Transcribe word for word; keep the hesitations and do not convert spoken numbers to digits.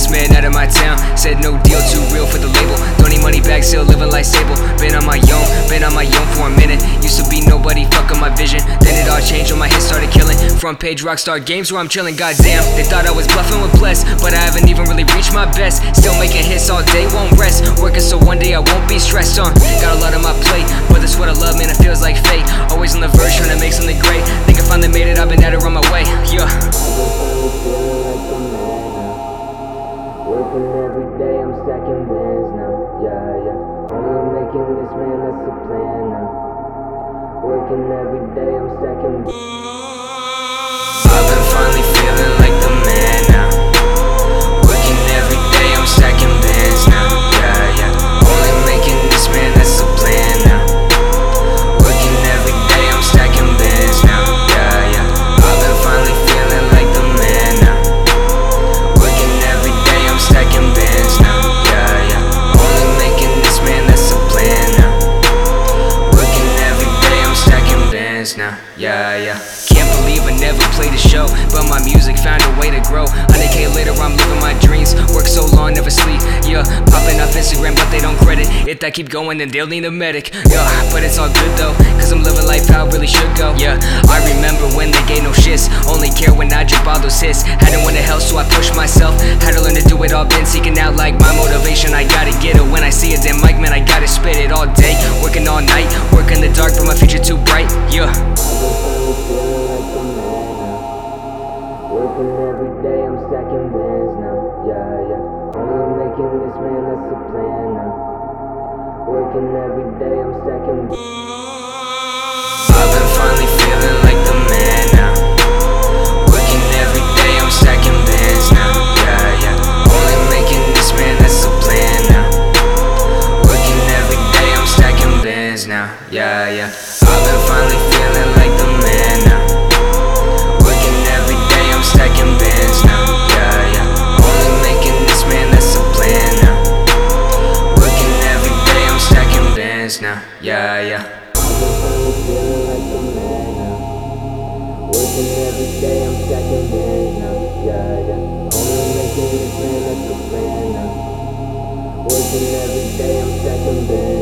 Baddest man out of my town, said no deal, too real for the label. Don't need money back, still living life stable. Been on my own, been on my own for a minute. Used to be nobody, fuck on my vision. Then it all changed when my hits started killing. Front page Rockstar Games where I'm chilling, goddamn. They thought I was bluffing with Bless, but I haven't even really reached my best. Still making hits all day, won't rest. Working so one day I won't be stressed on. Got a lot on my plate, but that's what I love, man, it feels like fate. Always on the verge, trying to make something great. Think I finally made it, I've been at it on my way, yeah. Working every day, I'm stacking bands now, yeah, yeah. Only making this, man, that's the plan now. Working every day, I'm stacking bands. I've been finally feeling like the man now. Working every day, I'm stacking bands now, yeah, yeah. Only making this, man, that's the plan now. Working every day, I'm stacking bands now, yeah, yeah. I've been finally feeling like the man now. Working every day, I'm stacking bands now, yeah, yeah. Only making this, man, that's the plan now. Working every day, I'm stacking bands now, yeah, yeah. Can't believe I never played a show, but my music found a way to grow. one hundred K later, I'm living my dreams. Work so long, never sleep, yeah. Popping off Instagram, but they don't credit. If I keep going, then they'll need a medic, yeah. But it's all good though, cause I'm living life how it really should go, yeah. I remember when they gave no shits, only care when I drop all those hits. Had to win the hell, so I pushed myself. Had to learn to do it all, been seeking out like my motivation. I gotta get it when I see a damn mic, man, I gotta spit it all day. Working all night, work in the dark, but my future too bright, yeah. Working every day, I'm stacking bands now, yeah, yeah. Only making this, man, that's the plan now. Working every day, I'm stacking bands. I've been finally feeling like the man now. Working every day, I'm stacking bands now, yeah, yeah. Only making this, man, that's the plan now. Working every day, I'm stacking bands now, yeah, yeah. I've been finally feeling like the man now. Working every day, I'm stacking bands now, yeah, yeah. Only making this, man, that's the plan now. Working every day, I'm stacking bands now, yeah, yeah. Working every day, I'm stacking bands now, yeah, yeah. Only making this, man, that's the plan now. Working every day, I'm stacking bands.